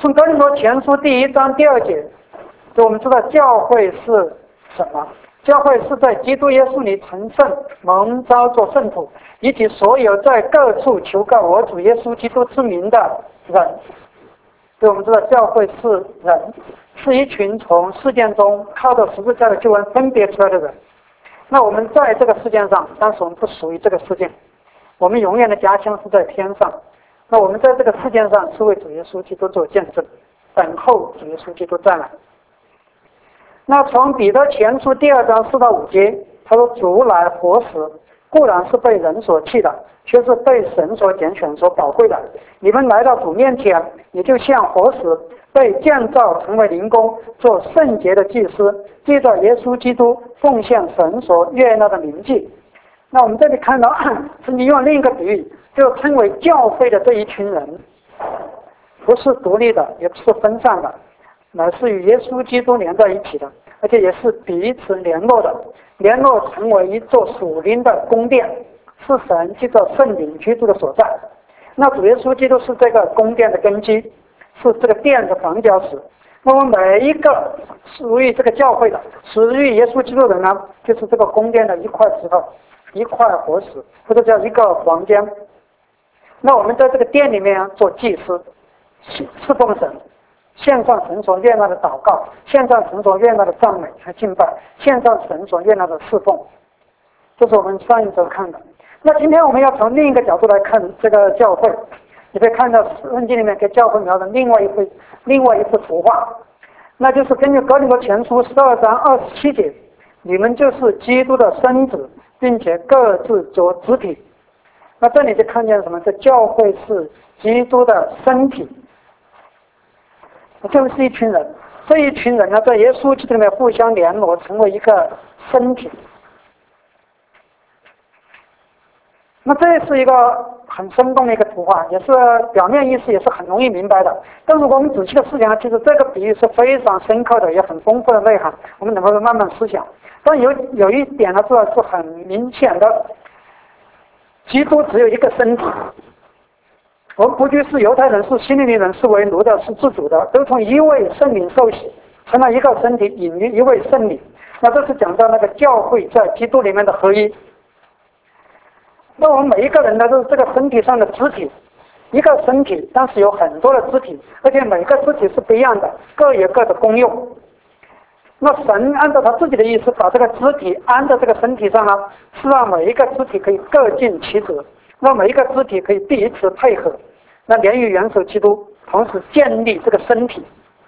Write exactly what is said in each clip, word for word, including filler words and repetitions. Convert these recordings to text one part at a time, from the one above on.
从哥林多前书第一章第二节，就我们知道教会是什么？教会是在基督耶稣里成圣、蒙召做圣徒，以及所有在各处求告我主耶稣基督之名的人。所以我们知道教会是人，是一群从事件中靠着十字架的救恩分别出来的人。那我们在这个世界上，但是我们不属于这个世界，我们永远的家乡是在天上。那我们在这个世界上是为主耶稣基督做见证，等候主耶稣基督再来。那从彼得前书第二章四到五节，他说：“主乃活石，固然是被人所弃的，却是被神所拣选、所宝贵的。你们来到主面前，也就像活石被建造成为灵宫，做圣洁的祭司，借着耶稣基督奉献神所悦纳的灵祭。”那我们这里看到，圣经用另一个比喻，就称为教会的这一群人，不是独立的，也不是分散的，乃是与耶稣基督连在一起的，而且也是彼此联络的，联络成为一座属灵的宫殿，是神借着圣灵居住的所在。那主耶稣基督是这个宫殿的根基，是这个殿的房角石。那么每一个属于这个教会的、属于耶稣基督的人呢，就是这个宫殿的一块石头、一块活石，或者叫一个房间。那我们在这个殿里面做祭司，侍奉神，献上神所悦纳的祷告，献上神所悦纳的赞美和敬拜，献上神所悦纳的侍奉。这是我们上一周看的。那今天我们要从另一个角度来看这个教会，你可以看到圣经里面给教会描的另外一幅另外一幅图画，那就是根据哥林多前书十二章二十七节，你们就是基督的身子，并且各自做肢体。那这里就看见什么？这教会是基督的身体，就是一群人。这一群人呢，在耶稣基督里面互相联络，成为一个身体。那这是一个很生动的一个图画，也是表面意思也是很容易明白的。但是我们仔细的思想，其实这个比喻是非常深刻的，也很丰富的内涵，我们能够慢慢思想。但有有一点呢，这是很明显的，基督只有一个身体。我们不拘是犹太人，是希利尼人，是为奴的，是自主的，都从一位圣灵受洗，成了一个身体，引于一位圣灵。那这是讲到那个教会在基督里面的合一。那我们每一个人呢，都是这个身体上的肢体，一个身体，但是有很多的肢体，而且每个肢体是不一样的，各有各的功用。那神按照他自己的意思，把这个肢体安在这个身体上呢，是让每一个肢体可以各尽其职，让每一个肢体可以彼此配合，那连于元首基督，同时建立这个身体。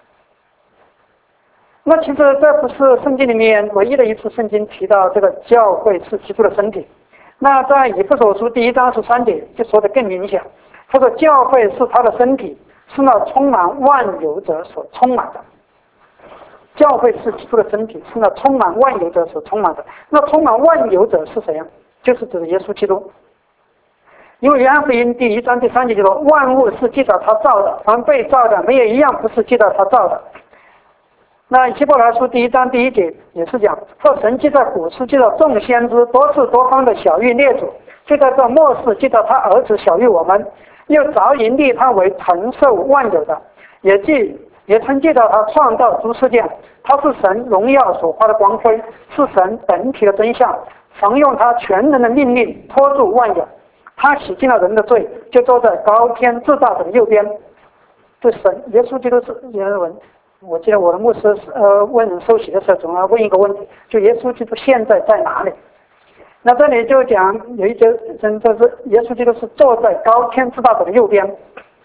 那其实这不是圣经里面唯一的一次圣经提到这个教会是基督的身体。那在以弗所书第一章十三节就说的更明显，他说教会是他的身体，是那充满万有者所充满的。教会是基督的身体，是那充满万有者所充满的。那充满万有者是谁呀？就是指耶稣基督。因为约翰福音第一章第三节就说，万物是记着他造的，凡被造的没有一样不是记着他造的。那希伯来书第一章第一节也是讲，说神记在古时记到众先知多次多方的晓谕列祖，就在这末世记到他儿子晓谕我们，又早已立他为承受万有的，也记也曾记到他创造诸世界，他是神荣耀所发的光辉，是神本体的真相，常用他全能的命令托住万有。他洗净了人的罪，就坐在高天至大者的右边。对神耶稣基督是原文。我记得我的牧师呃问人受洗的时候，总要问一个问题，就耶稣基督现在在哪里？那这里就讲有一节，就是耶稣基督是坐在高天至大者的右边，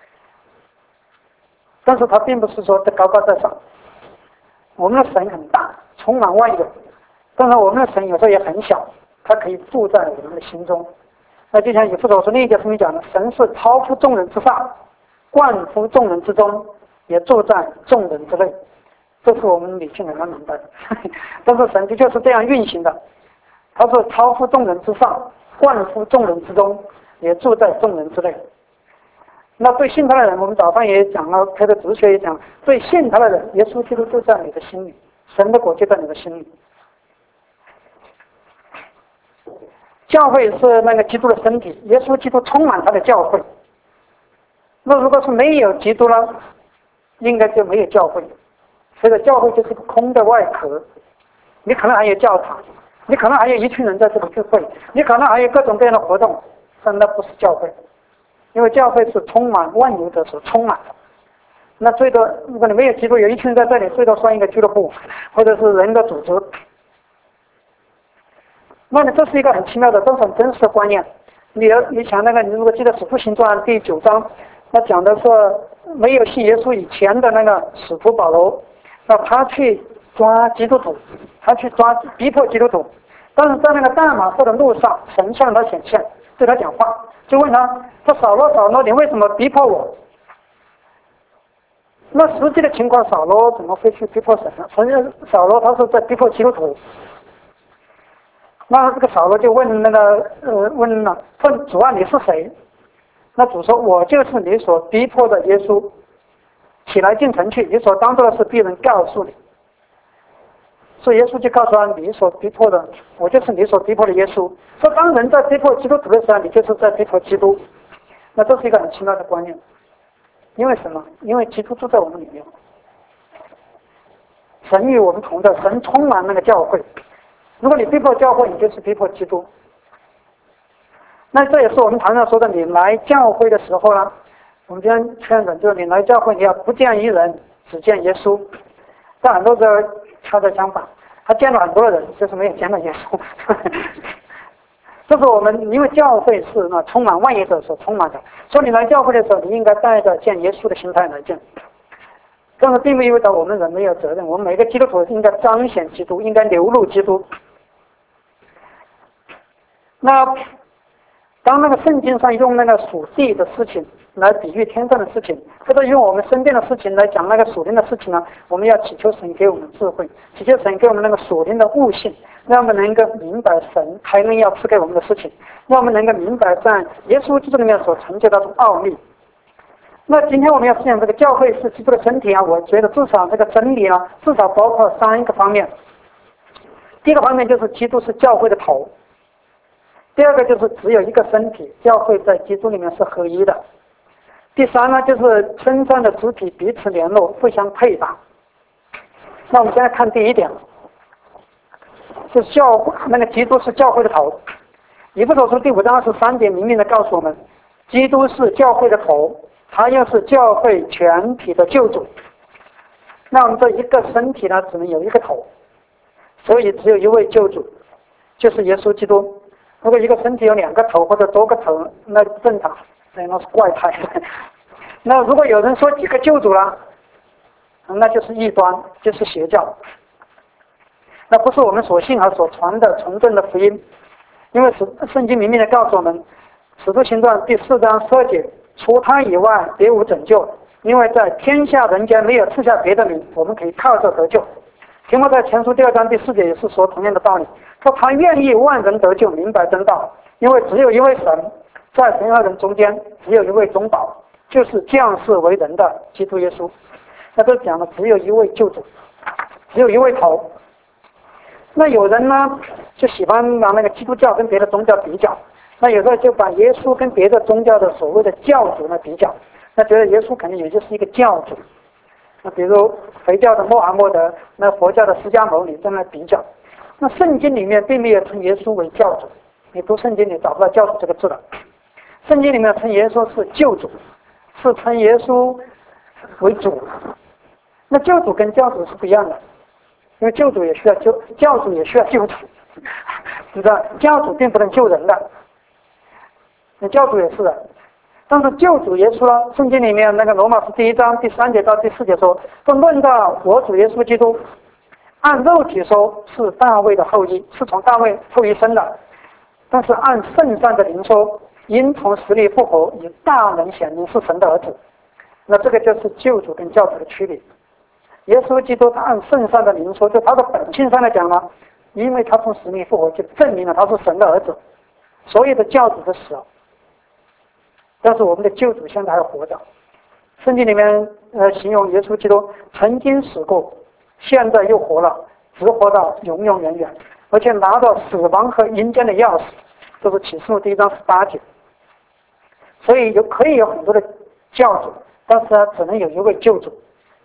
但是他并不是说在高高在上。我们的神很大，充满万有，但是我们的神有时候也很小，他可以住在我们的心中。那就像以弗所书另一节圣经讲的，神是超乎众人之上，贯乎众人之中，也住在众人之内。这是我们理性人能明白的。但是神就是这样运行的，他是超乎众人之上，贯乎众人之中，也住在众人之内。那对信他的人，我们早上也讲了，开的哲学也讲，对信他的人，耶稣基督就在你的心里，神的国就在你的心里。教会是那个基督的身体，耶稣基督充满他的教会。那如果是没有基督了， 应该就没有教会。所以教会就是个空的外壳，你可能还有教堂，你可能还有一群人在这里聚会，你可能还有各种各样的活动，但那不是教会。因为教会是充满万有者所充满的。那最多，如果你没有基督，有一群人在这里，最多算一个俱乐部，或者是人的组织。那你这是一个很奇妙的，这是很真实的观念。你你想那个，你如果记得《使徒行传》第九章，那讲的是没有信耶稣以前的那个使徒保罗，那他去抓基督徒，他去抓逼迫基督徒，但是在那个大马色的路上，神向他显现，对他讲话，就问他：说扫罗扫罗，你为什么逼迫我？那实际的情况，扫罗怎么会去逼迫神呢？神扫罗他是在逼迫基督徒。那这个扫罗就问那个呃问了，问主啊，你是谁？那主说：我就是你所逼迫的耶稣。起来进城去，你所当做的事必人告诉你。所以耶稣就告诉他：你所逼迫的，我就是你所逼迫的耶稣。说当人在逼迫基督徒的时候，你就是在逼迫基督。那这是一个很奇妙的观念。因为什么？因为基督住在我们里面，神与我们同在，神充满那个教会。如果你逼迫教会，你就是逼迫基督。那这也是我们常常说的，你来教会的时候呢，我们今天劝人就是你来教会，你要不见一人，只见耶稣。但很多时候恰恰相反，他见了很多人，就是没有见到耶稣。这是我们，因为教会是那充满万有者所充满的，所以你来教会的时候，你应该带着见耶稣的心态来见。但是并不意味着我们人没有责任，我们每个基督徒应该彰显基督，应该流露基督。那当那个圣经上用那个属地的事情来比喻天上的事情，或者用我们身边的事情来讲那个属灵的事情呢，我们要祈求神给我们智慧，祈求神给我们那个属灵的悟性，让我们能够明白神还能要赐给我们的事情，让我们能够明白在耶稣基督里面所成就的奥秘。那今天我们要思想这个教会是基督的身体啊，我觉得至少这个真理啊，至少包括三个方面。第一个方面就是基督是教会的头。第二个就是只有一个身体，教会在基督里面是合一的。第三呢，就是身上的肢体彼此联络，互相配搭。那我们现在看第一点，就是教会那个基督是教会的头。以弗所书第五章二十三节明明的告诉我们，基督是教会的头，他又是教会全体的救主。那我们这一个身体呢，只能有一个头，所以只有一位救主，就是耶稣基督。如果一个身体有两个头或者多个头，那不正常，那是怪胎。那如果有人说几个救主了，那就是异端，就是邪教。那不是我们所信和所传的纯正的福音。因为圣经明明的告诉我们，《使徒行传》第四章十二节，除他以外别无拯救，因为在天下人间没有赐下别的名，我们可以靠着得救。提摩太前书第二章第四节也是说同样的道理，说他愿意万人得救，明白真道，因为只有一位神，在神和人中间只有一位中保，就是降世为人的基督耶稣。那这讲的只有一位救主，只有一位头。那有人呢就喜欢拿那个基督教跟别的宗教比较，那有时候就把耶稣跟别的宗教的所谓的教主呢比较，那觉得耶稣肯定也就是一个教主。那比如回教的穆罕默德，那佛教的释迦牟尼这么比较。那圣经里面并没有称耶稣为教主，你读圣经你找不到教主这个字了。圣经里面称耶稣是救主，是称耶稣为主。那救主跟教主是不一样的，因为救主也需要救，教主也需要救主，你知道，教主并不能救人的，那教主也是的。但是救主耶稣呢，圣经里面那个罗马书第一章第三节到第四节说，说论到我主耶稣基督，按肉体说是大卫的后裔，是从大卫后裔生的，但是按圣善的灵说，因从死里复活，以大能显明是神的儿子。那这个就是救主跟教主的区别。耶稣基督他按圣善的灵说，就他的本性上来讲呢，因为他从死里复活，就证明了他是神的儿子。所有的教主的死了，但是我们的救主现在还活着。圣经里面呃形容耶稣基督曾经死过，现在又活了，直活到永永远远，而且拿到死亡和阴间的钥匙，这是启示录第一章十八节。所以有可以有很多的教主，但是呢只能有一位救主。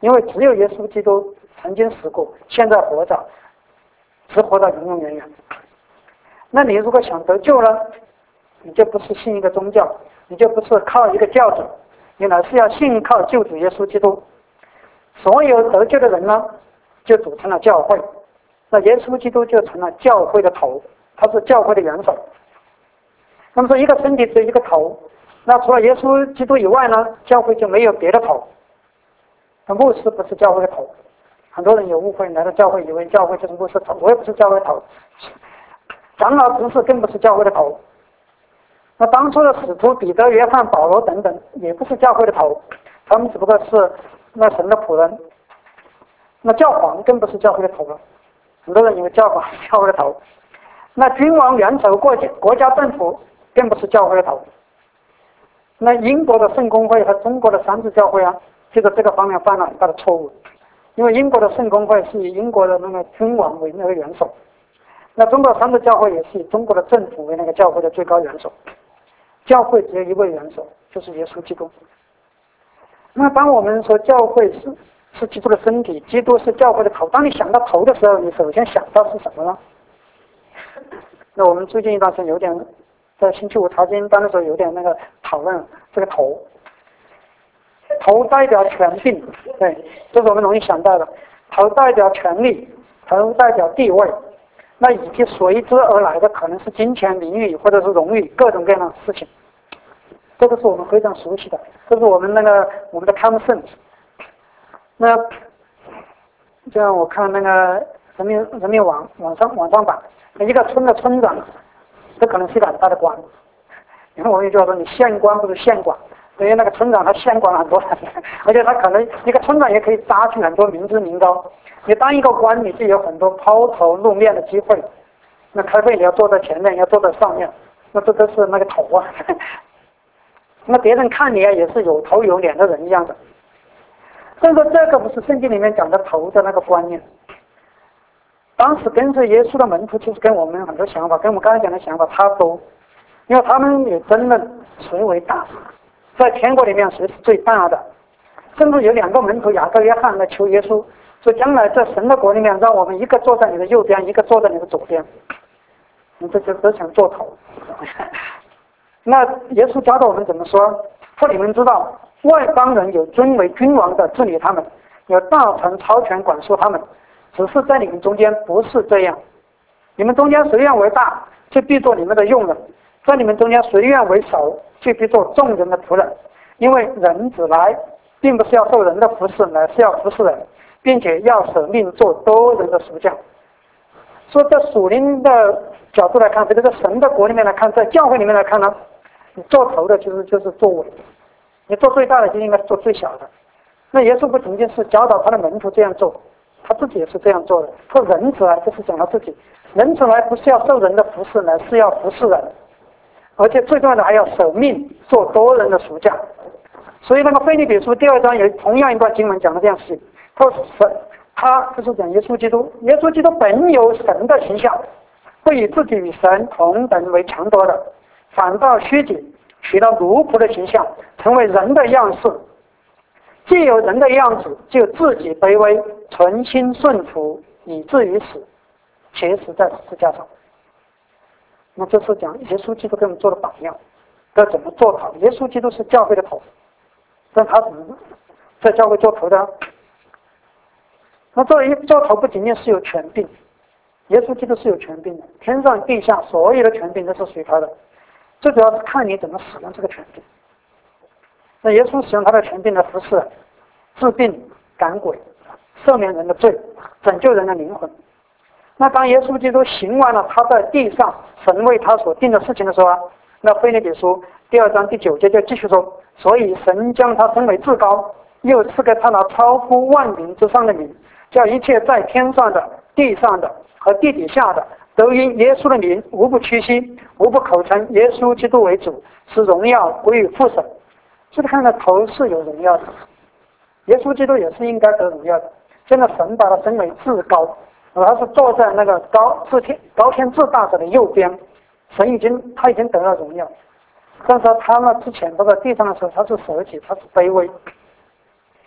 因为只有耶稣基督曾经死过，现在活着，只活到永永远远。那你如果想得救呢，你就不是信一个宗教，你就不是靠一个教主，你乃是要信靠救主耶稣基督。所有得救的人呢，就组成了教会，那耶稣基督就成了教会的头，他是教会的元首。那么说一个身体只有一个头，那除了耶稣基督以外呢，教会就没有别的头。那牧师不是教会的头，很多人有误会，来到教会以为教会就是牧师头，我也不是教会头，长老执事更不是教会的头。那当初的使徒彼得、约翰、保罗等等也不是教会的头，他们只不过是那神的仆人。那教皇更不是教会的头了，很多人以为教皇是教会的头。那君王、元首、国家国家政府更不是教会的头。那英国的圣公会和中国的三自教会啊，就在这个方面犯了很大的错误。因为英国的圣公会是以英国的那个君王为那个元首，那中国三自教会也是以中国的政府为那个教会的最高元首。教会只有一位元首，就是耶稣基督。那当我们说教会是是基督的身体，基督是教会的头，当你想到头的时候，你首先想到是什么呢？那我们最近一段时间有点在星期五查经班的时候有点那个讨论这个头，头代表权柄，对，这是我们容易想到的。头代表权力，头代表地位，那以及随之而来的可能是金钱、名誉或者是荣誉，各种各样的事情，这个是我们非常熟悉的，这是我们那个我们的 common sense。那这样我看那个人民人民网网上网上版，一个村的村长，这可能是一个很大的官。因为我们就说你县官不是县管，因为那个村长他县管了很多人，而且他可能一个村长也可以扎去很多民脂民膏。你当一个官，你就有很多抛头露面的机会。那开会你要坐在前面，要坐在上面，那这都是那个头啊。那别人看你啊，也是有头有脸的人一样的。所以说这个不是圣经里面讲的头的那个观念。当时跟随耶稣的门徒其实跟我们很多想法，跟我们刚才讲的想法差不多，因为他们也争论谁为大，在天国里面谁是最大的。甚至有两个门徒雅各、约翰来求耶稣说，将来在神的国里面，让我们一个坐在你的右边，一个坐在你的左边。你这就都想做头。那耶稣教导我们怎么说？说你们知道，外邦人有尊为君王的治理他们，有大臣超权管束他们，只是在你们中间不是这样。你们中间谁愿为大，就必做你们的用人；在你们中间谁愿为首，就必做众人的仆人。因为人子来，并不是要受人的服侍，乃是要服侍人，并且要舍命做多人的赎价。说在属灵的角度来看，这个在神的国里面来看，在教会里面来看呢，你做头的其实就是做尾，你做最大的就应该做最小的。那耶稣不仅仅是教导他的门徒这样做，他自己也是这样做的。说人子来，就是讲他自己，人子来不是要受人的服侍，乃是要服侍人，而且最重要的还要舍命做多人的赎价。所以那个腓立比书第二章有同样一段经文讲了这样事情，他说神，他就是讲耶稣基督，耶稣基督本有神的形象，不以自己与神同等为强夺的，反倒虚己，取了奴仆的形象，成为人的样式。既有人的样子，就自己卑微，存心顺服，以至于死，且死在十字架上。那这是讲耶稣基督给我们做的榜样，该怎么做头。耶稣基督是教会的头，但他怎么在教会做头的？那作为做头不仅仅是有权柄，耶稣基督是有权柄的，天上地下所有的权柄都是属于他的，最主要是看你怎么使用这个权柄。那耶稣使用他的权柄来服侍人，治病赶鬼，赦免人的罪，拯救人的灵魂。那当耶稣基督行完了他在地上神为他所定的事情的时候啊，那腓立比书第二章第九节就继续说，所以神将他升为至高，又赐给他那超乎万名之上的名，叫一切在天上的、地上的和地底下的，都因耶稣的名无不屈膝，无不口称耶稣基督为主，使荣耀归于父神。所以看到头是有荣耀的，耶稣基督也是应该得荣耀的。现在神把他升为至高，他是坐在那个高至天高天至大者的右边，神已经他已经得了荣耀。但是他呢之前他在地上的时候，他是舍己，他是卑微。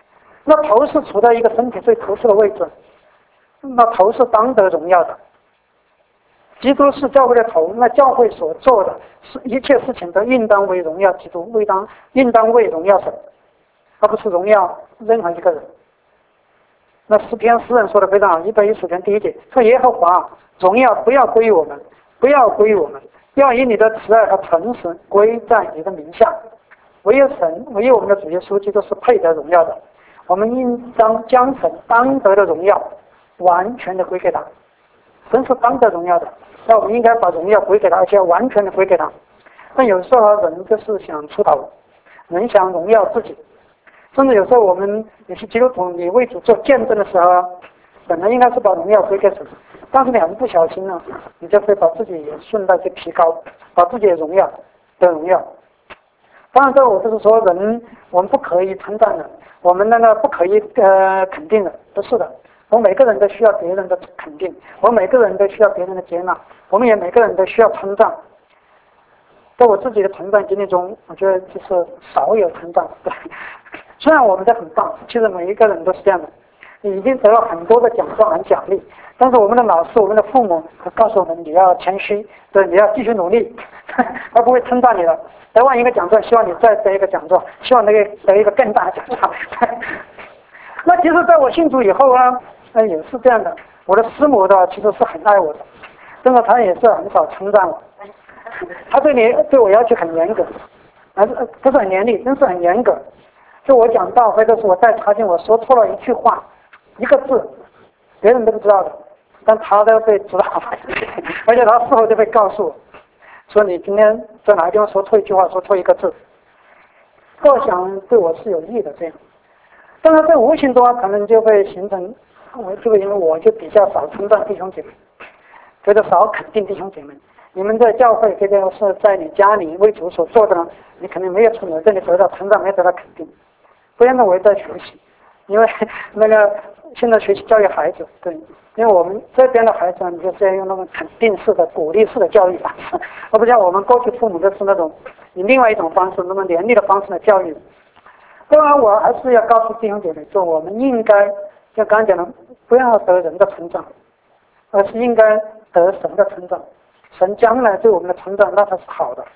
那头是处在一个身体最突出的位置，那头是当得荣耀的。基督是教会的头，那教会所做的是一切事情都应当为荣耀基督，为当应当为荣耀神，而不是荣耀任何一个人。那诗篇诗人说的非常好，一百一十篇第一节说：耶和华，荣耀不要归于我们，不要归于我们，要以你的慈爱和诚实归在你的名下。唯有神，唯有我们的主耶稣基督是配得荣耀的。我们应当将神当得的荣耀完全的归给他。神是当得荣耀的，那我们应该把荣耀归给他，而且完全的归给他。但有时候人就是想出头，人想荣耀自己，甚至有时候我们有些基督徒，你为主做见证的时候，本来应该是把荣耀归给神，但是你还是不小心呢，你就会把自己也顺带去提高，把自己的荣耀的荣耀。当然，这我不是说人我们不可以称赞人，我们那个不可以呃肯定人，不是的。我们每个人都需要别人的肯定，我们每个人都需要别人的接纳，我们也每个人都需要称赞。在我自己的成长经历中，我觉得就是少有成长。对，虽然我们都很棒，其实每一个人都是这样的，已经得了很多的奖状和奖励，但是我们的老师、我们的父母告诉我们，你要谦虚，对，你要继续努力，他不会称赞你的。得完一个奖状，希望你再得一个奖状，希望那个得一个更大的奖状。那其实在我信主以后啊，呃，也是这样的。我的师母的其实是很爱我的，但是她也是很少称赞我。她对你对我要求很严格，还是不是很严厉，但是很严格。就我讲道或者是我带查经，我说错了一句话，一个字，别人都不知道的，但她都被知道，而且她事后就被告诉我，说你今天在哪个地方说错一句话，说错一个字。我想对我是有益的，这样。但是在无形中可能就会形成，我就因为我就比较少称赞弟兄姐妹，觉得少肯定弟兄姐妹。你们在教会，这个是在你家里为主所做的呢，你肯定没有从我这里得到成长，没有得到肯定。不然呢，我也在学习，因为那个现在学习教育孩子，对，因为我们这边的孩子，你就是要用那种肯定式的、鼓励式的教育方式，而不像我们过去父母都是那种以另外一种方式，那么严厉的方式来教育。当然，我还是要告诉弟兄姐妹说，我们应该像刚才讲的，不要得人的成长，而是应该得神的成长。神将来对我们的成长，那才是好的。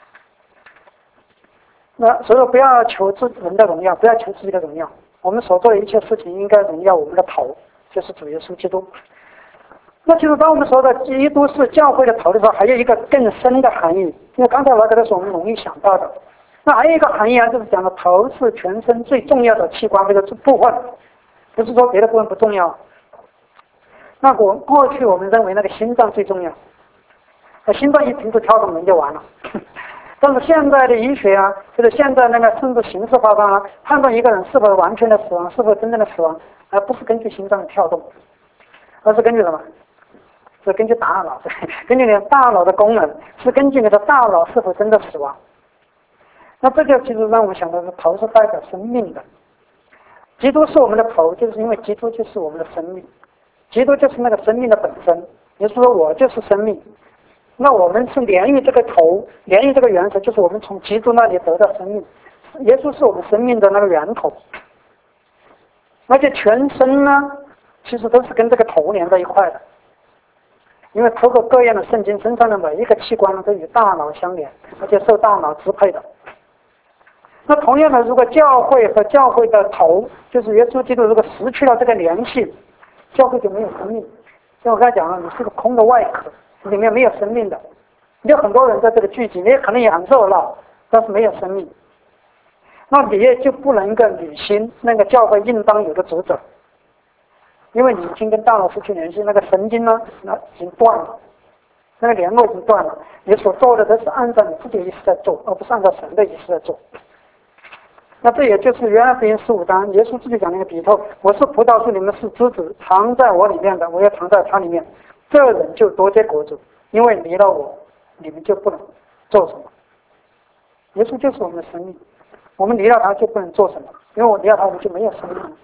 那所以说，不要求自人的荣耀，不要求自己的荣耀。我们所做的一切事情，应该荣耀我们的头，就是主耶稣基督。那其实当我们说的基督是教会的头的时候，还有一个更深的含义，因为刚才那个都是我们容易想到的。那还有一个含义啊，就是讲的头是全身最重要的器官或者是部分，不是说别的部分不重要。那我过去我们认为那个心脏最重要，那心脏一停止跳动人就完了。但是现在的医学啊，就是现在那个甚至形式化上啊，判断一个人是否完全的死亡，是否真正的死亡，而不是根据心脏的跳动，而是根据什么？是根据大脑，根据你的大脑的功能，是根据你的大脑是否真的死亡。那这个其实让我们想到是头是代表生命的，基督是我们的头，就是因为基督就是我们的生命，基督就是那个生命的本身。也就是说，我就是生命。那我们是连于这个头，连于这个元神，就是我们从基督那里得到生命。耶稣是我们生命的那个源头，而且全身呢，其实都是跟这个头连在一块的。因为透过各样的圣经，身上的每一个器官都与大脑相连，而且受大脑支配的。那同样的，如果教会和教会的头，就是耶稣基督，如果失去了这个联系，教会就没有生命。像我刚才讲了，你是个空的外壳，里面没有生命的。有很多人在这个聚集，你也可能也很热闹，但是没有生命。那你也就不能够履行那个教会应当有的职责，因为你已经跟大脑失去联系，那个神经呢，那已经断了，那个联络已经断了。你所做的都是按照你自己的意思在做，而不是按照神的意思在做。那这也就是约翰福音十五章耶稣自己讲那个比透，我是葡萄树，你们是枝子，藏在我里面的，我也藏在他里面，这人就多结果子，因为离了我，你们就不能做什么。耶稣就是我们的生命，我们离了他就不能做什么，因为我离了他，我们就没有生命了。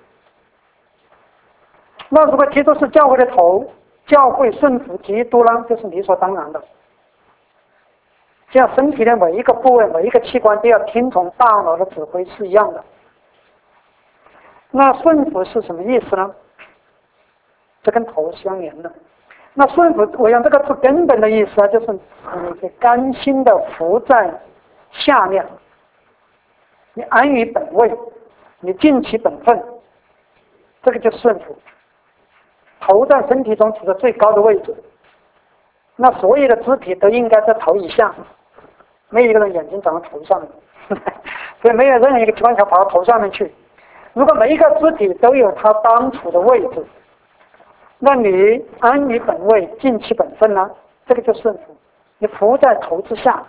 那如果基督是教会的头，教会顺服基督呢，就是理所当然的。像身体的每一个部位、每一个器官都要听从大脑的指挥是一样的。 那顺服是什么意思呢？这跟头相连的。那顺服，我用这个字根本的意思啊，就是你甘心的服在下面，你安于本位，你尽其本分，这个就是顺服。头在身体中处在最高的位置，那所有的肢体都应该在头以下，没有一个人眼睛长在头上面，所以没有任何一个机关枪跑到头上面去。如果每一个肢体都有它当处的位置，那你安于本位，尽其本分呢？这个就顺服，你服在头之下。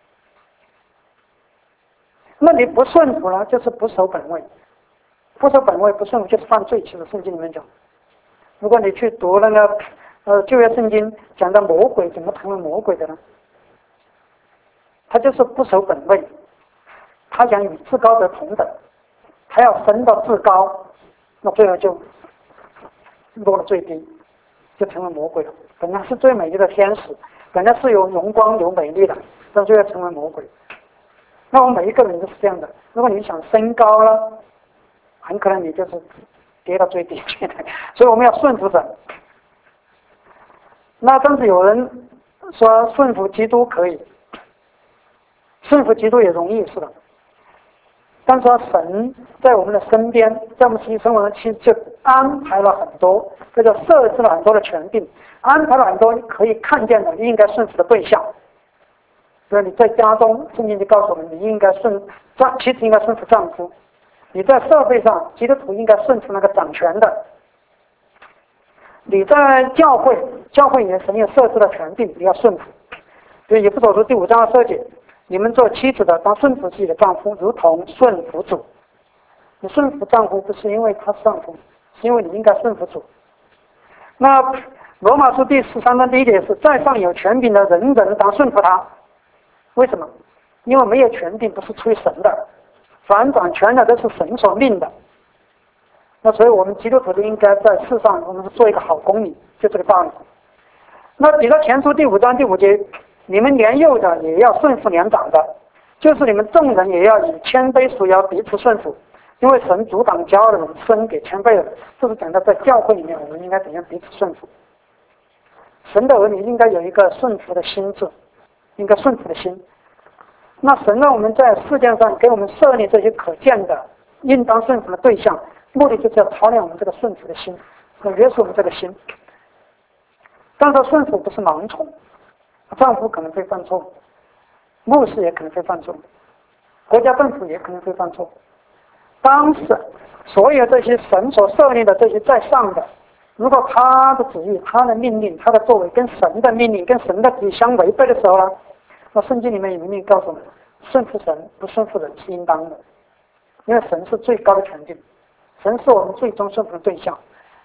那你不顺服呢，就是不守本位。不守本位，不顺服就是犯罪。其实圣经里面讲，如果你去读那个呃旧约圣经讲的魔鬼怎么成为魔鬼的呢？他就是不守本位，他想与至高者同等，他要升到至高，那最后就落了最低，就成为魔鬼了。本来是最美丽的天使，本来是有荣光有美丽的，但最后成为魔鬼。那我们每一个人都是这样的。如果你想升高了，很可能你就是跌到最低去。所以我们要顺服神。那但是有人说顺服基督可以，顺服基督也容易，是的。但是说神在我们的身边，在我们实际生活中，其实就安排了很多，这就设置了很多的权柄，安排了很多可以看见的应该顺服的对象。比如你在家中，圣经就告诉我们，你应该顺丈，妻子应该顺服丈夫；你在社会上，基督徒应该顺服那个掌权的；你在教会，教会也神也设置了权柄，你要顺服。所以以弗所书第五章的设计，你们做妻子的当顺服自己的丈夫，如同顺服主。你顺服丈夫不是因为他是丈夫，是因为你应该顺服主。那罗马书第十三章第一节是：在上有权柄的人人当顺服他。为什么？因为没有权柄不是出于神的，凡掌权的都是神所命的。那所以我们基督徒就应该在世上，我们是做一个好公民，就这个道理。那彼得前书第五章第五节，你们年幼的也要顺服年长的，就是你们众人也要以谦卑束腰，彼此顺服，因为神阻挡骄傲的人，生给谦卑的人。这是讲到在教会里面我们应该怎样彼此顺服。神的儿女应该有一个顺服的心智，应该顺服的心。那神让我们在世界上给我们设立这些可见的应当顺服的对象，目的就是要操练我们这个顺服的心，要约束我们这个心。但是顺服不是盲从，丈夫可能会犯错，牧师也可能会犯错，国家政府也可能会犯错。当时所有这些神所设立的这些在上的，如果他的旨意、他的命令、他的作为跟神的命令、跟神的旨意相违背的时候呢，那圣经里面也明明告诉我们，顺服神不顺服人是应当的，因为神是最高的权柄，神是我们最终顺服的对象。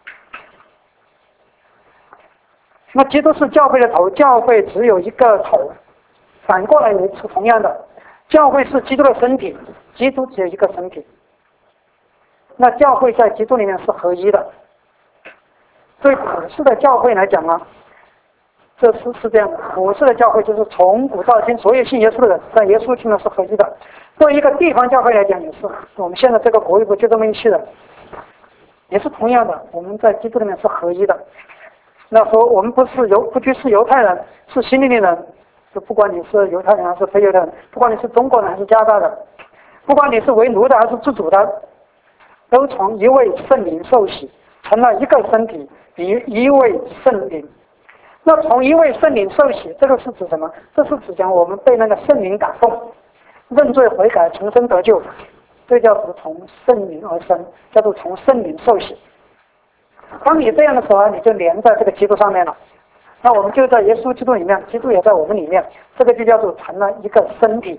那基督是教会的头，教会只有一个头，反过来也是同样的，教会是基督的身体，基督只有一个身体。那教会在基督里面是合一的。对普世的教会来讲啊，这是是这样的，普世的教会就是从古到今所有信耶稣的人在耶稣里面是合一的。对一个地方教会来讲也是，我们现在这个国语部就这么一批人，也是同样的，我们在基督里面是合一的。那说我们不是犹不拘是犹太人，是希利尼人，就不管你是犹太人还是非犹太人，不管你是中国人还是加拿大人，不管你是为奴的还是自主的，都从一位圣灵受洗，成了一个身体，一一位圣灵。那从一位圣灵受洗，这个是指什么？这是指讲我们被那个圣灵感动，认罪悔改，重生得救，这叫做从圣灵而生，叫做从圣灵受洗。当你这样的时候，你就连在这个基督上面了。那我们就在耶稣基督里面，基督也在我们里面，这个就叫做成了一个身体。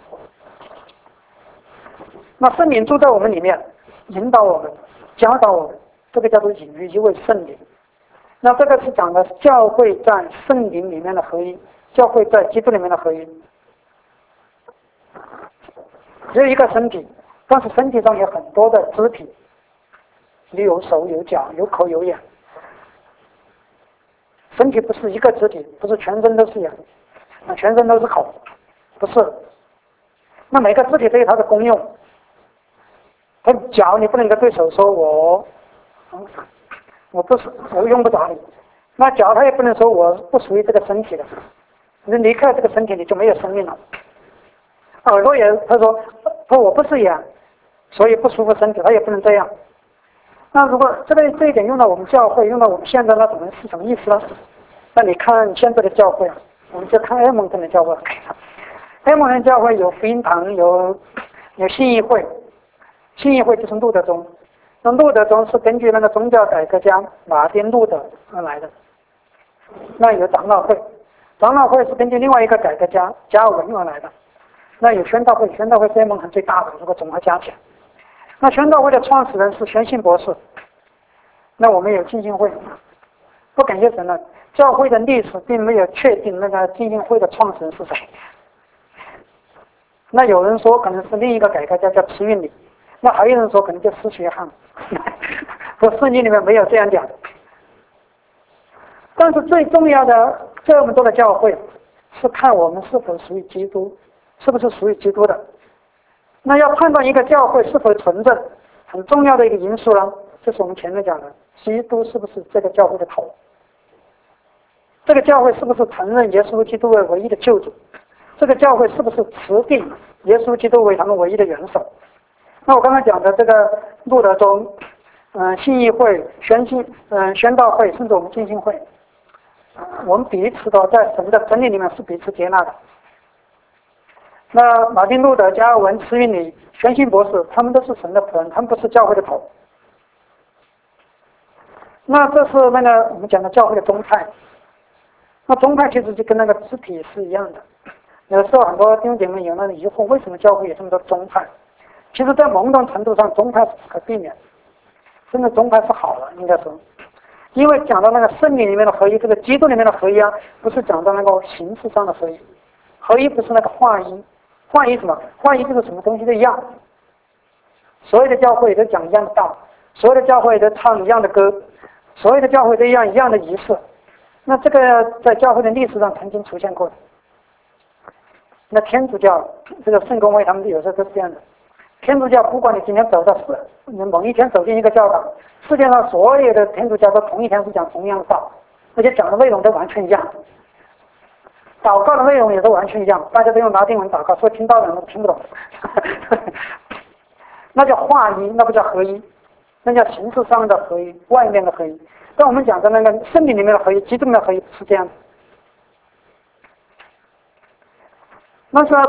那圣灵住在我们里面，引导我们，教导我们，这个叫做隐于一位圣灵。那这个是讲的教会在圣灵里面的合一，教会在基督里面的合一。只有一个身体，但是身体上有很多的肢体，你有手有脚有口有眼。身体不是一个肢体，不是全身都是眼，那全身都是口，不是。那每个肢体都有它的功用。 他脚你不能跟对手说我，我不是我用不着你，那脚他也不能说我不属于这个身体的，你离开这个身体你就没有生命了。耳朵也他说他说我不是眼，所以不舒服身体，他也不能这样。那如果这个这一点用到我们教会，用到我们现在，那怎么是什么意思呢？那你看现在的教会啊，我们就看埃蒙顿的教会，埃蒙顿教会有福音堂，有有信义会，信义会就是路德宗，那路德宗是根据那个宗教改革家马丁路德而来的。那有长老会，长老会是根据另外一个改革家加尔文而来的。那有宣道会，宣道会是埃蒙顿最大的，如果总和加起来。那宣道会的创始人是宣信博士。那我们有浸信会，不感谢神了，教会的历史并没有确定那个浸信会的创始人是谁。那有人说可能是另一个改革家叫慈运理，那还有人说可能叫施学汉，和圣经里面没有这样讲。但是最重要的，这么多的教会是看我们是否属于基督，是不是属于基督的。那要判断一个教会是否纯正，很重要的一个因素呢，就是我们前面讲的，基督是不是这个教会的头，这个教会是不是承认耶稣基督为唯一的救主，这个教会是不是持定耶稣基督为他们唯一的元首。那我刚才讲的这个路德宗、嗯、呃、信义会、宣信、嗯、呃、宣道会，甚至我们浸信会，我们彼此都在神的真理里面是彼此接纳的。那马丁路德、加尔文、慈运理、宣信博士，他们都是神的仆人，他们不是教会的头。那这是那个我们讲的教会的宗派。那宗派其实就跟那个肢体是一样的。有时候很多弟兄姐妹有那个疑惑，为什么教会有这么多宗派？其实在某种程度上，宗派是不可避免的，真的宗派是好了，应该说。因为讲到那个圣灵里面的合一，这个基督里面的合一啊，不是讲到那个形式上的合一，合一不是那个化一，化一什么？化一就是什么东西都一样。所有的教会都讲一样的道，所有的教会都唱一样的歌，所有的教会都一样一样的仪式。那这个在教会的历史上曾经出现过的。那天主教这个圣公会他们有时候都是这样的。天主教不管你今天走到世，你某一天走进一个教堂，世界上所有的天主教都同一天是讲同样的道，而且讲的内容都完全一样，祷告的内容也都完全一样，大家都用拉丁文祷告，所以听到的人都听不懂。那叫化一，那不叫合一，那叫形式上的合一，外面的合一。但我们讲的那个圣灵里面的合一，基督里面的合一是这样的。那说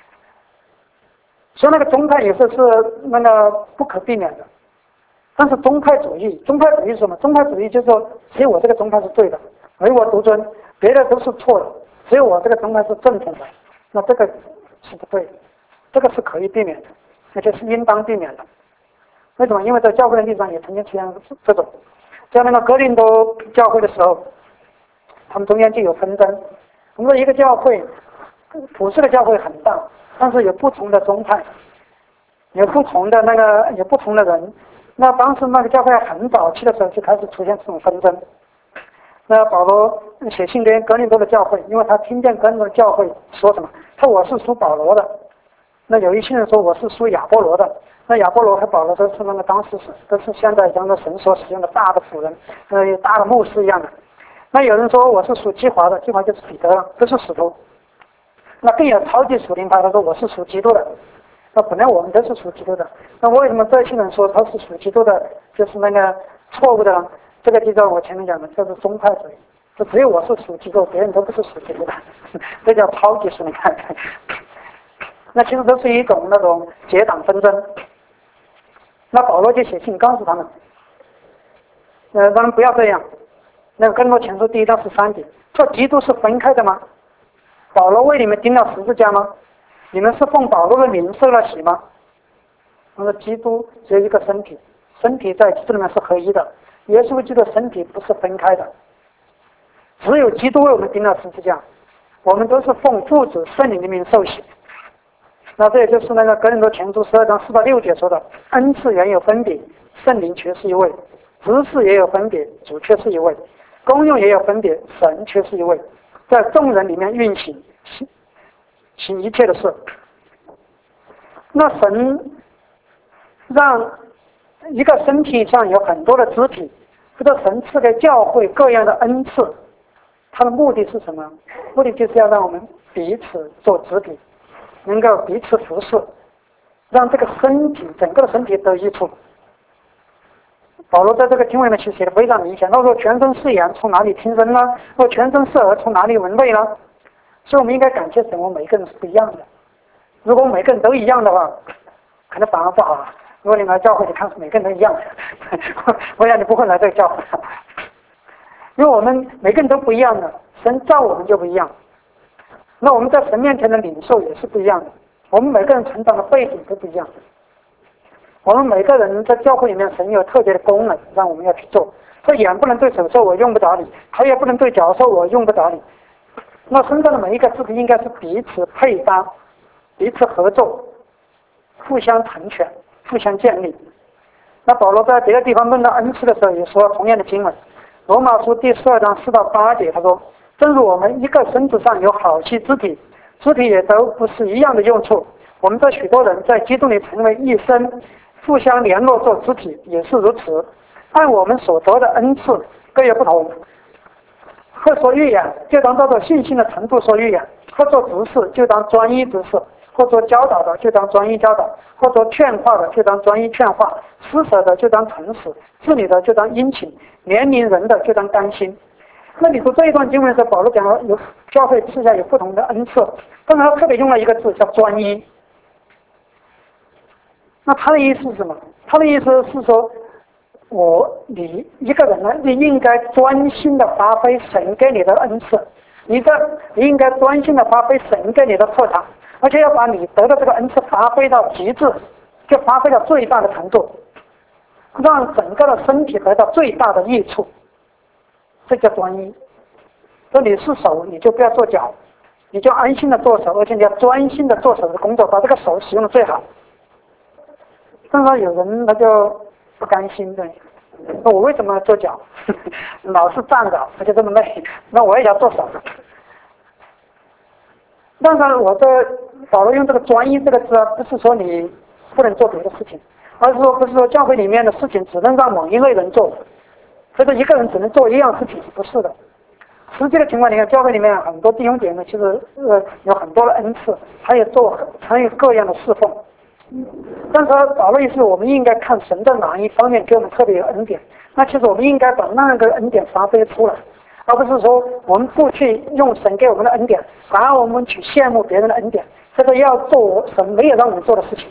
所以那个宗派也是是那个不可避免的。但是宗派主义，宗派主义是什么？宗派主义就是说，只有我这个宗派是对的，唯我独尊，别的都是错的，只有我这个宗派是正统的。那这个是不对的，这个是可以避免的，而且是应当避免的。为什么？因为在教会的历史上也曾经出现这种，在那个哥林多教会的时候，他们中间就有纷争。我们说一个教会，普世的教会很大，但是有不同的宗派，有不同的那个有不同的人。那当时那个教会很早期的时候就开始出现这种纷争。那保罗写信给哥林多的教会，因为他听见哥林多的教会说什么，他说我是属保罗的。那有一些人说我是属亚波罗的。那亚波罗和保罗都是那个当时是都是现在讲的神所使用的大的辅人，呃大的牧师一样的。那有人说我是属基华的，基华就是彼得了，都是使徒。那更有超级属灵派，他说我是属基督的。那本来我们都是属基督的，那为什么这些人说他是属基督的，就是那个错误的呢？这个就叫我前面讲的，叫做宗派主义。就只有我是属基督，别人都不是属基督的，这叫超级属灵派。那其实都是一种那种结党纷争。那保罗就写信告诉他们，呃，让他们不要这样。那个哥林多前书第一章十三节，说基督是分开的吗？保罗为你们钉了十字架吗？你们是奉保罗的名受了洗吗？他说基督只有一个身体，身体在基督里面是合一的，耶稣基督的身体不是分开的，只有基督为我们钉了十字架，我们都是奉父子圣灵的名受洗。那这也就是那个哥林多前书十二章四到六节说的，恩赐原有分别，圣灵却是一位；职事也有分别，主却是一位；功用也有分别，神却是一位，在众人里面运行行一切的事。那神让一个身体上有很多的肢体，或者神赐给教会各样的恩赐，它的目的是什么？目的就是要让我们彼此做肢体，能够彼此服侍，让这个身体整个的身体得益处。保罗在这个经文里面其实写的非常明显。他说全身是眼，从哪里听声呢？说全身是耳，从哪里闻味呢？所以我们应该感谢神，我们每一个人是不一样的。如果我们每个人都一样的话，可能反而不好了。如果你来教会，你看每个人都一样的，我想你不会来这个教会。因为我们每个人都不一样的，神造我们就不一样，那我们在神面前的领受也是不一样的。我们每个人成长的背景都不一样。我们每个人在教会里面，神有特别的功能，让我们要去做。这眼不能对手说我用不着你，腿也不能对脚说我用不着你。那身上的每一个肢体应该是彼此配搭，彼此合作，互相成全，互相建立。那保罗在别的地方论到恩赐的时候，也说同样的经文，罗马书第十二章四到八节，他说：正如我们一个身子上有好些肢体，肢体也都不是一样的用处。我们这许多人在基督里成为一身，互相联络做肢体，也是如此。按我们所得的恩赐各有不同，或说预言，就当照着信心的程度说预言；或做执事，就当专一执事；或做教导的，就当专一教导；或做劝化的，就当专一劝化；施舍的，就当诚实；治理的，就当殷勤；怜悯人的，就当甘心。那你读这一段经文的时候，保罗讲了有教会赐下有不同的恩赐，但是他特别用了一个字叫专一。那他的意思是什么？他的意思是说，我你一个人呢，你应该专心的发挥神给你的恩赐，你的你应该专心的发挥神给你的特长，而且要把你得的这个恩赐发挥到极致，就发挥到最大的程度，让整个的身体得到最大的益处。这叫专一。说你是手，你就不要做脚，你就安心的做手，而且你要专心的做手的工作，把这个手使用的最好。但是有人他就不甘心的，那我为什么要做脚？老是站着，而且这么累，那我也要做手。但是我这保罗用这个专一这个字啊，不是说你不能做别的事情，而是说不是说教会里面的事情只能让某一类人做，或者一个人只能做一样事情，不是的。实际的情况，你看教会里面很多弟兄姐妹其实呃有很多的恩赐，他也做参与各样的侍奉。但是保罗意思，我们应该看神在哪一方面给我们特别有恩典，那其实我们应该把那个恩典发挥出来，而不是说我们不去用神给我们的恩典，反而我们去羡慕别人的恩典，或者要做神没有让我们做的事情。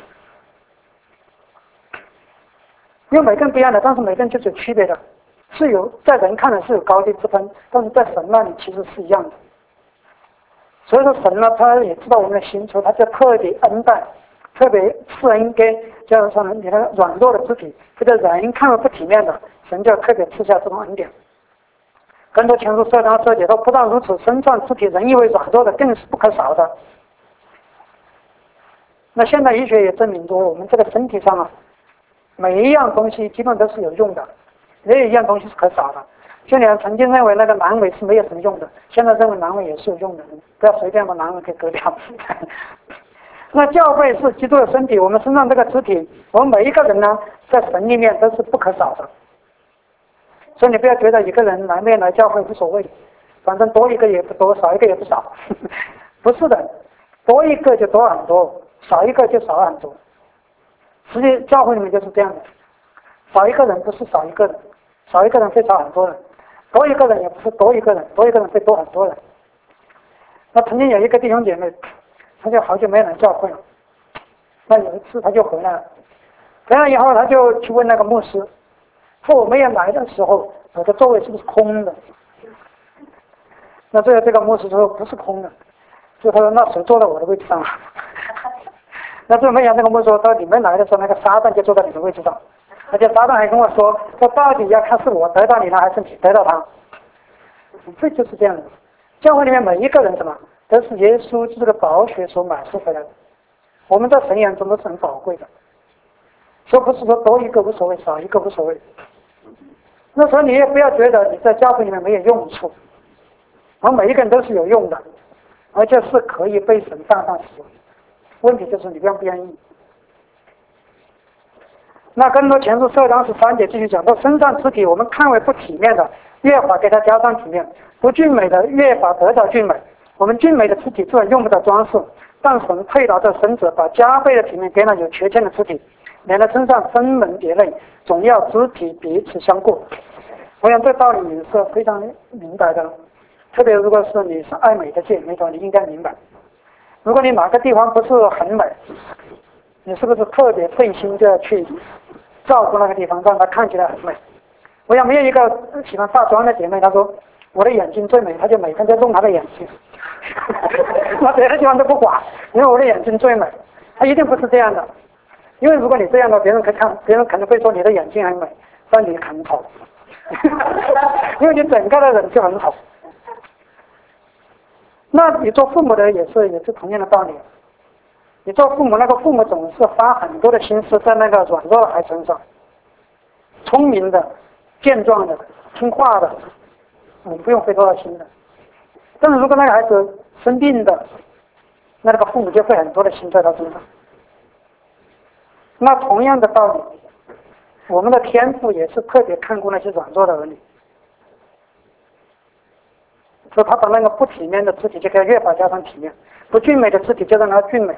因为每个人不一样的，但是每个人就是有区别的，是有在人看来是有高低之分，但是在神那里其实是一样的。所以说神呢，他也知道我们的心，所以他就特别恩待，特别赐恩给，就是说你的软弱的肢体，或者人看了不体面的，神就特别赐下这种恩典。更多前书十二章十二节说，不但如此，身上肢体人以为软弱的，更是不可少的。那现代医学也证明说，我们这个身体上啊，每一样东西基本都是有用的，没有一样东西是可少的。就连曾经认为那个阑尾是没有什么用的，现在认为阑尾也是有用的，不要随便把阑尾给割掉。那教会是基督的身体，我们身上这个肢体，我们每一个人呢，在神里面都是不可少的。所以你不要觉得一个人来没来教会无所谓，反正多一个也不多，少一个也不少。不是的，多一个就多很多，少一个就少很多。实际教会里面就是这样的，少一个人不是少一个人，少一个人会少很多人，多一个人也不是多一个人，多一个人会多很多人。那曾经有一个弟兄姐妹，他就好久没来教会了，那有一次他就回来了，回来以后他就去问那个牧师，说我没有来的时候，我的座位是不是空的？那最后这个牧师说不是空的，就他说那谁坐在我的位置上了？那最后没想到那个牧师说，到你们来的时候，那个撒旦就坐在你的位置上，而且撒旦还跟我说，说到底要看是我得到你呢，还是你得到他。这就是这样的，教会里面每一个人什么？都是耶稣这个宝血所买赎回来的，我们在神眼中都是很宝贵的，所以不是说多一个无所谓，少一个无所谓。那时候你也不要觉得你在教会里面没有用处，我们每一个人都是有用的，而且是可以被神大大使用。问题就是你愿不愿意。 那更多前书十二章十三节继续讲到，身上肢体我们看为不体面的，越发给它加上体面；不俊美的，越发得到俊美。我们俊美的肢体虽然用不到装饰，但神配搭这身子，把加倍的体面给了有缺陷的肢体，免得身上分门别类，总要肢体彼此相顾。我想这道理你是非常明白的，特别如果是你是爱美的姐妹的，你应该明白。如果你哪个地方不是很美，你是不是特别费心就要去照顾那个地方，让它看起来很美？我想没有一个喜欢化妆的姐妹，她说我的眼睛最美，她就每天在弄她的眼睛，那别的地方都不管，因为我的眼睛最美。她一定不是这样的，因为如果你这样的，别人可以看，别人可能会说你的眼睛很美，但你很丑，因为你整个的人就很丑。那你做父母的也是也是同样的道理。你做父母，那个父母总是花很多的心思在那个软弱的孩子身上，聪明的、健壮的、听话的，你不用费多少心的。但是如果那个孩子生病的，那那个父母就费很多的心在他身上。那同样的道理，我们的天父也是特别看顾那些软弱的儿女，所以他把那个不体面的肢体就给他越发加上体面，不俊美的肢体就让他俊美。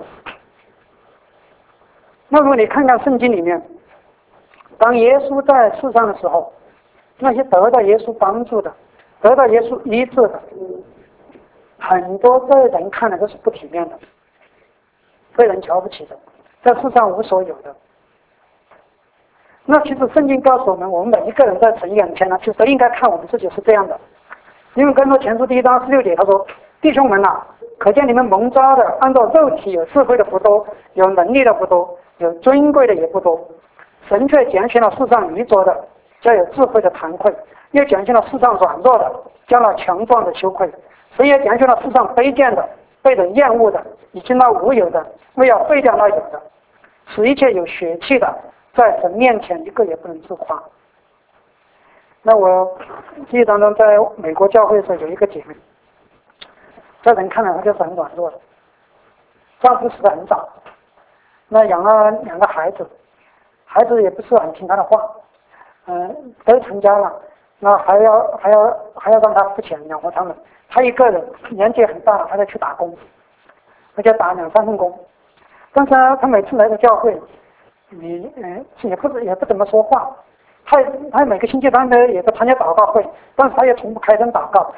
那如果你看看圣经里面，当耶稣在世上的时候，那些得到耶稣帮助的、得到耶稣医治的，很多在人看来都是不体面的，被人瞧不起的，在世上无所有的。那其实圣经告诉我们，我们每一个人在神眼前呢，其实都应该看我们自己是这样的。因为跟着前书第一章十六节，他说：“弟兄们啊，可见你们蒙召的，按照肉体有智慧的不多，有能力的不多，有尊贵的也不多。神却拣选了世上愚拙的，叫有智慧的惭愧；又拣选了世上软弱的，叫那强壮的羞愧。神也拣选了世上卑贱的，被人厌恶的，以及那无有的，为要废掉那有的，使一切有血气的，在神面前一个也不能自夸。”那我记忆当中，在美国教会的时候，有一个姐妹，在人看来她就是很软弱的，丈夫死得很早，那养了两个孩子，孩子也不是很听她的话，嗯、呃，都成家了，那还要还要还要让她付钱养活他们，她一个人年纪很大了，还得去打工，而且打两三份工，但是呢，她每次来到教会，你嗯、呃、也不也不怎么说话。他他每个星期他呢也在参加祷告会，但是他也从不开声祷告。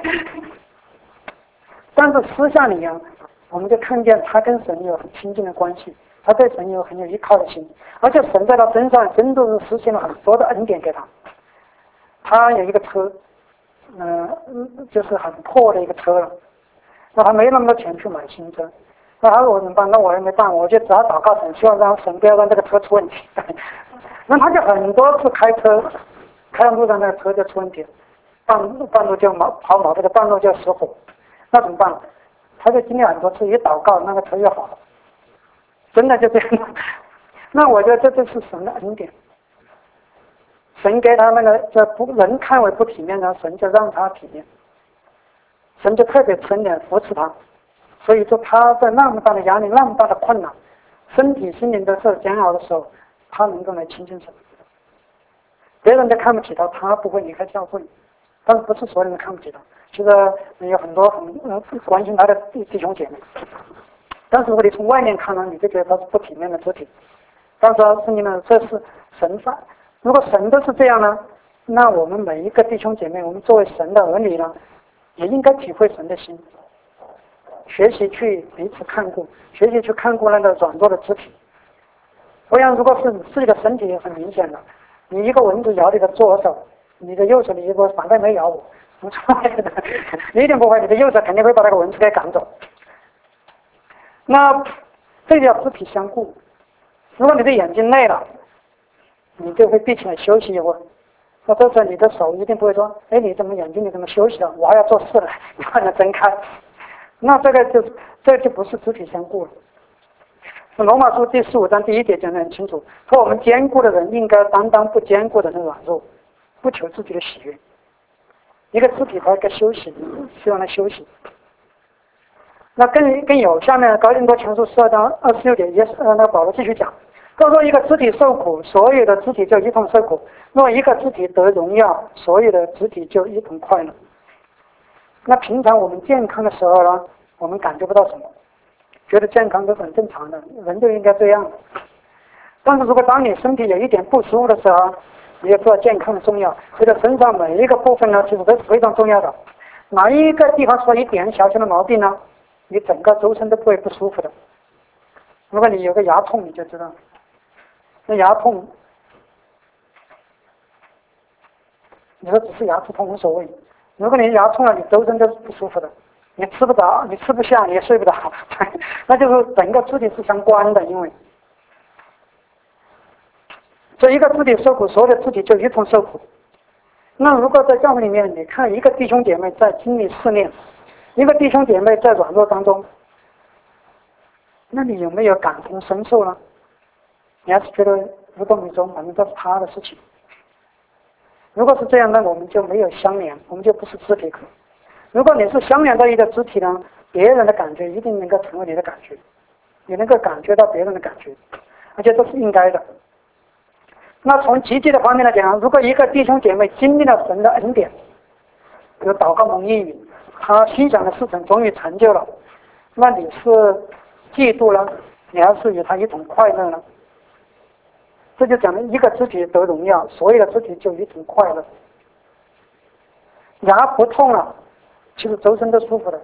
但是私下里啊，我们就看见他跟神有很亲近的关系，他对神有很有依靠的心，而且神在他身上真的是实现了很多的恩典给他。他有一个车，嗯、呃，就是很破的一个车了，那他没那么多钱去买新车。那他说我怎么办？那我也没办，我就只好祷告神，希望让神不要让这个车出问题。那他就很多次开车，开到路上那个车就出问题，半半路就毛跑毛这个半路就失火，那怎么办？他就经历很多次，一祷告那个车就好了，真的就这样。那我觉得这就是神的恩典，神给他那个这不人看为不体面的，神就让他体面，神就特别疼怜扶持他，所以说他在那么大的压力、那么大的困难，身体心灵都是煎熬的时候，他能够来亲近神。别人都看不起他，他不会离开教会，但是不是所有人都看不起他。其实有很多很、呃、关心他的弟兄姐妹，但是如果你从外面看呢，你就觉得他是不体面的肢体。但是圣经呢，这是神法。如果神都是这样呢，那我们每一个弟兄姐妹，我们作为神的儿女呢，也应该体会神的心，学习去彼此看顾，学习去看顾那个软弱的肢体。我想，如果是你自己的身体很明显的，你一个蚊子咬你的左手，你的右手你如果反正没咬我，无所谓的，你一定不会，你的右手肯定会把那个蚊子给赶走。那这叫肢体相顾。如果你的眼睛累了，你就会闭起来休息一会儿。那这时候你的手一定不会说：“哎，你怎么眼睛你怎么休息了？我还要做事了。”你把它睁开。那这个就是这就不是肢体相顾了。罗马书第十五章第一节讲得很清楚，说我们坚固的人应该担当不坚固的人软弱，不求自己的喜悦。一个肢体它应该休息，希望它休息。那更更有下面高林多前书十二章二十六节，也是呃那个保罗继续讲， 都说一个肢体受苦，所有的肢体就一同受苦；若一个肢体得荣耀，所有的肢体就一同快乐。那平常我们健康的时候呢，我们感觉不到什么，觉得健康都是很正常的，人就应该这样。但是如果当你身体有一点不舒服的时候，你也知道健康的重要。这个身上每一个部分呢，其实都是非常重要的。哪一个地方出一点小小的毛病呢，你整个周身都不会不舒服的。如果你有个牙痛，你就知道，那牙痛，你说只是牙齿痛无所谓。如果你牙痛了，你周身都是不舒服的，你吃不着，你吃不下，你也睡不着，那就是整个肢体是相关的。因为这一个肢体受苦，所有的肢体就一同受苦。那如果在教会里面，你看一个弟兄姐妹在经历试炼，一个弟兄姐妹在软弱当中，那你有没有感同身受呢？你还是觉得无动于衷，反正都是他的事情。如果是这样，那我们就没有相连，我们就不是肢体。如果你是相连到一个肢体呢，别人的感觉一定能够成为你的感觉，你能够感觉到别人的感觉，而且这是应该的。那从积极的方面来讲，如果一个弟兄姐妹经历了神的恩典，比如祷告蒙应允，他心想的事情终于成就了，那你是嫉妒呢，你还是与他一同快乐呢？这就讲了一个肢体得荣耀，所有的肢体就一同快乐。牙不痛了，其实周身都舒服的。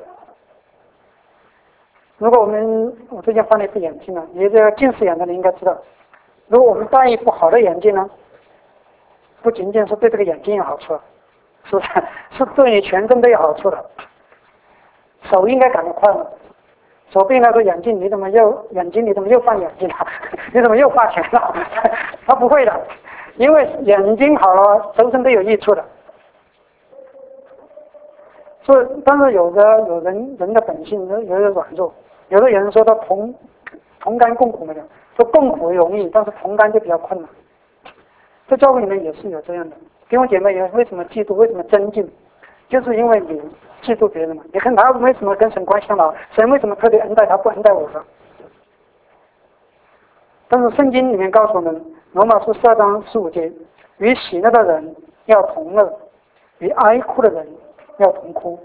如果我们我最近换了一副眼镜了，你这个近视眼的你应该知道，如果我们戴一副好的眼镜呢，不仅仅是对这个眼睛有好处，是是对你全身都有好处的。手应该感到快乐，手臂那个眼镜你怎么又眼睛你怎么又换眼镜了？你怎么又花钱了？他不会的，因为眼睛好了，周身都有益处的。所以，但是有的有人人的本性有的软弱，有的人说他同同甘共苦没有，说共苦容易，但是同甘就比较困难。在教会里面也是有这样的弟兄姐妹，为什么嫉妒？为什么争竞？就是因为你嫉妒别人嘛。你看他为什么跟神关系那么好？神为什么特别恩待他，不恩待我呢？但是圣经里面告诉我们，罗马书十二章十五节，与喜乐的人要同乐，与哀哭的人要同哭。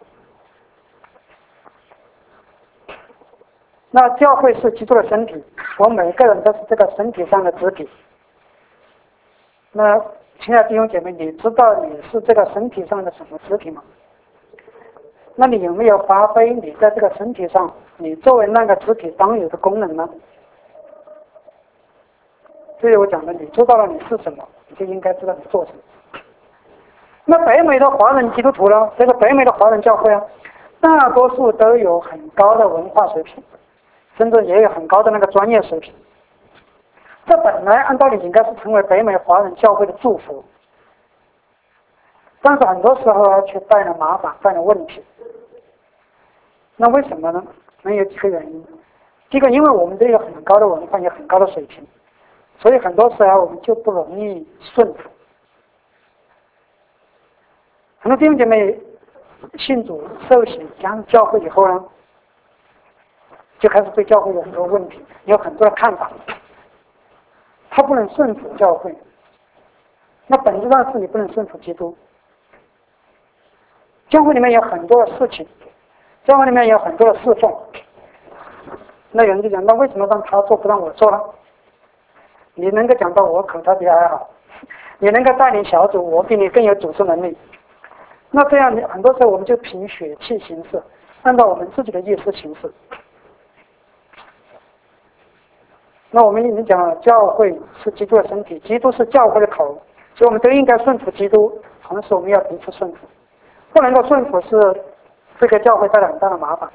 那教会是基督的身体，我们每个人都是这个身体上的肢体。那亲爱的弟兄姐妹，你知道你是这个身体上的什么肢体吗？那你有没有发挥你在这个身体上，你作为那个肢体当有的功能呢？所以我讲的，你知道了你是什么，你就应该知道你做什么。那北美的华人基督徒呢？这个北美的华人教会啊，大多数都有很高的文化水平，甚至也有很高的那个专业水平。这本来按道理应该是成为北美华人教会的祝福，但是很多时候却带了麻烦，带了问题。那为什么呢？能有几个原因。第一个，因为我们都有很高的文化，有很高的水平，所以很多时候我们就不容易顺服。很多弟兄姐妹信主受洗加入教会以后呢，就开始对教会有很多问题，有很多的看法。他不能顺服教会，那本质上是你不能顺服基督。教会里面有很多的事情，教会里面有很多的侍奉，那有人就讲，那为什么让他做不让我做呢？你能够讲到我口，他比还好；你能够带领小组，我比你更有组织能力。那这样很多时候我们就凭血气行事，按照我们自己的意思行事。那我们已经讲了，教会是基督的身体，基督是教会的头，所以我们都应该顺服基督，同时我们要彼此顺服。不能够顺服是会给教会带来很大的麻烦。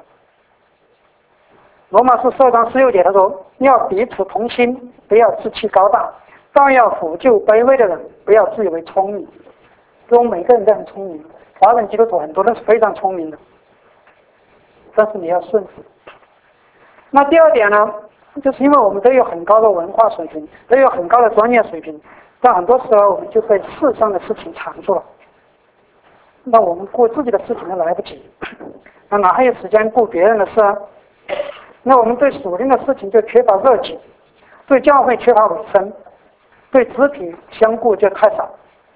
罗马书十二章十六节他说，要彼此同心，不要志气高大，但要辅救卑微的人，不要自以为聪明。所以我们每个人都很聪明，华人基督徒很多都是非常聪明的，但是你要顺服。那第二点呢，就是因为我们都有很高的文化水平，都有很高的专业水平，但很多时候我们就被世上的事情缠住了，那我们顾自己的事情都来不及，那哪还有时间顾别人的事啊？那我们对属灵的事情就缺乏热情， 对教会缺乏委身，对肢体相顾就太少。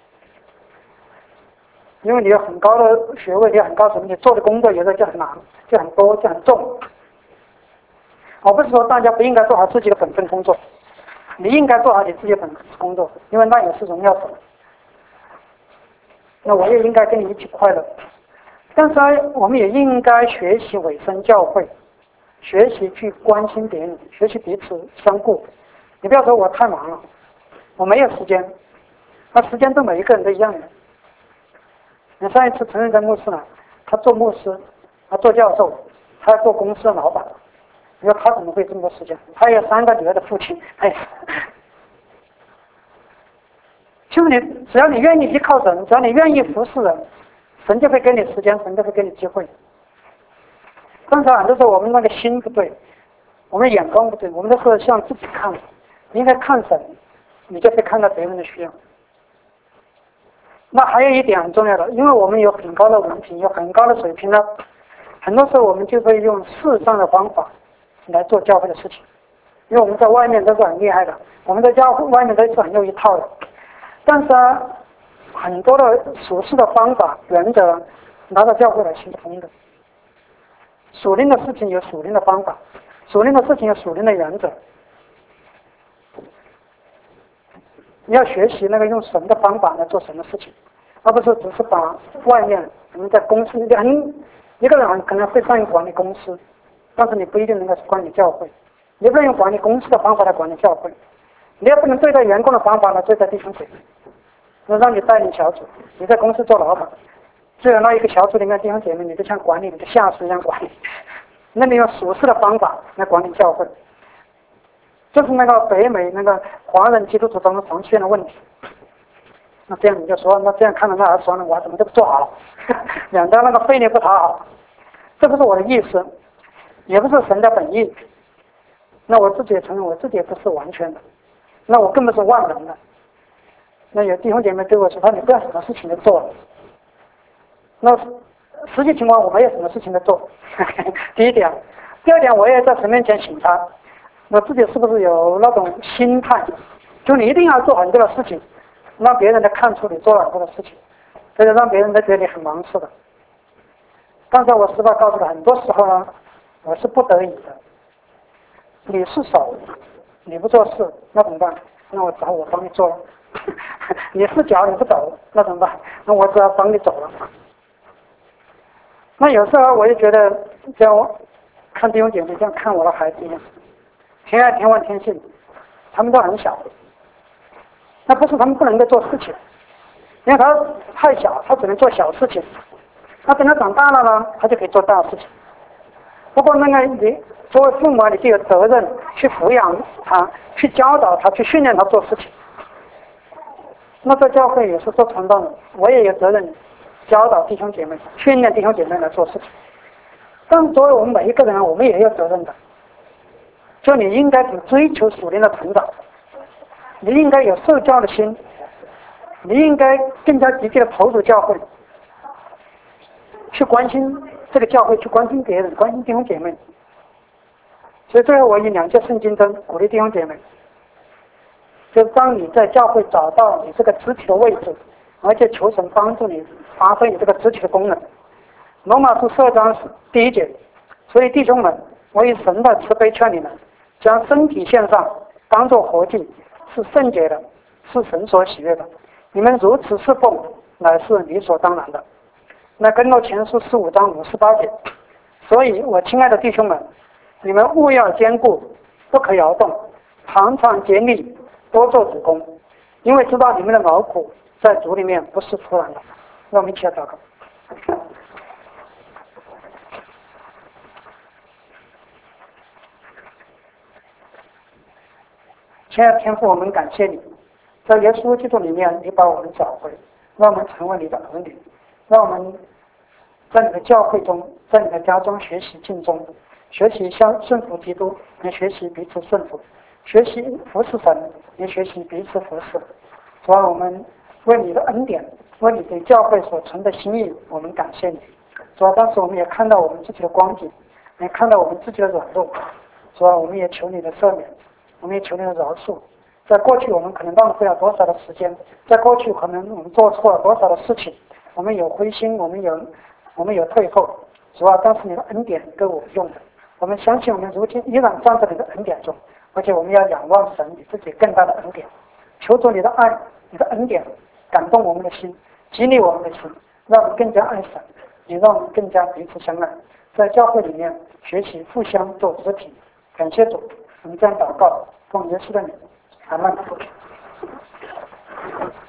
因为你有很高的学位，你有很高水平，你做的工作有时候就很难，就很多，就很重。我不是说大家不应该做好自己的本分工作，你应该做好你自己的本分工作，因为那也是荣耀神。那我也应该跟你一起快乐，但是我们也应该学习委身教会，学习去关心别人，学习彼此相顾。你不要说我太忙了，我没有时间，那时间对每一个人都一样的。你上一次陈仁真牧师呢，他做牧师，他做教授，他要做公司的老板，你说他怎么会这么多时间？他有三个女儿的父亲，哎，就是你，只要你愿意依靠神，只要你愿意服侍人，神就会给你时间，神就会给你机会。但是很多时候我们那个心不对，我们的眼光不对，我们都是向自己看，你应该看神，你就会看到别人的需要。那还有一点很重要的，因为我们有很高的文凭，有很高的水平呢，很多时候我们就会用世上的方法来做教会的事情，因为我们在外面都是很厉害的，我们在教会外面都是很有一套的，但是啊，很多的属世的方法原则拿到教会来行不通的。属灵的事情有属灵的方法，属灵的事情有属灵的原则。你要学习那个用神的方法来做什么事情，而不是只是把外面我们在公司人一个人可能会善于管理公司，但是你不一定能够管理教会，你不能用管理公司的方法来管理教会，你也不能对待员工的方法来对待弟兄姐妹。那让你带领小组，你在公司做老板，只有那一个小组里面弟兄姐妹，你就像管理你的下属一样管理，那你用属世的方法来管理教会。这是那个北美那个华人基督徒当中常出现的问题。那这样你就说，那这样看到那儿说呢，我怎么都不做好了，两家那个费力不讨好，这不是我的意思，也不是神的本意。那我自己也承认，我自己也不是完全的，那我更不是万能的。那有弟兄姐妹对我说，他你不要什么事情都做了。那实际情况我没有什么事情都做。第一点，第二点，我也在神面前省察。我自己是不是有那种心态，就你一定要做很多的事情，让别人都看出你做了很多的事情，这就让别人都觉得你很忙似的。刚才我实话告诉他，很多时候呢，我是不得已的。你是手，你不做事，那怎么办？那我只好我帮你做了。你是脚，你不走，那怎么办？那我只好帮你走了。那有时候我就觉得，像我看弟兄姐妹，像看我的孩子一样。天爱天忘天性，他们都很小，那不是他们不能够做事情，因为他太小，他只能做小事情。那等他长大了呢，他就可以做大事情。不过那个你作为父母，你就有责任去抚养他，去教导他，去训练他做事情。那在教会也是做传道人，我也有责任教导弟兄姐妹，训练弟兄姐妹来做事情。但作为我们每一个人，我们也有责任的。就你应该去追求属灵的成长，你应该有受教的心，你应该更加积极的投入教会，去关心这个教会，去关心别人，关心弟兄姐妹。所以最后我以两节圣经中鼓励弟兄姐妹，就是当你在教会找到你这个肢体的位置，而且求神帮助你发挥你这个肢体的功能。罗马书十二章第一节，所以弟兄们，我以神的慈悲劝你们，将身体献上，当作活祭，是圣洁的，是神所喜悦的。你们如此侍奉，乃是理所当然的。那跟到前书十五章五十八节，所以我亲爱的弟兄们，你们务要坚固，不可摇动，常常竭力，多做主工，因为知道你们的劳苦在主里面不是突然的。让我们一起来祷告。亲爱的天父，我们感谢你，在耶稣基督里面，你把我们找回，让我们成为你的儿女，让我们在你的教会中，在你的家中学习敬重，学习相顺服基督，也学习彼此顺服，学习服侍神，也学习彼此服侍。主啊，我们为你的恩典，为你对教会所存的心意，我们感谢你。主啊，当时我们也看到我们自己的光景，也看到我们自己的软弱。主啊，我们也求你的赦免。 我们也求你的饶恕。在过去我们可能浪费了多少的时间，在过去可能我们做错了多少的事情，我们有灰心，我们有我们有退后，主要当时你的恩典给我用的，我们相信我们如今依然站在你的恩典中，而且我们要仰望神你自己更大的恩典，求主你的爱你的恩典感动我们的心，激励我们的心，让我们更加爱神，也让我们更加彼此相爱，在教会里面学习互相做肢体。感谢主，我们这样祷告奉耶稣的名，阿门。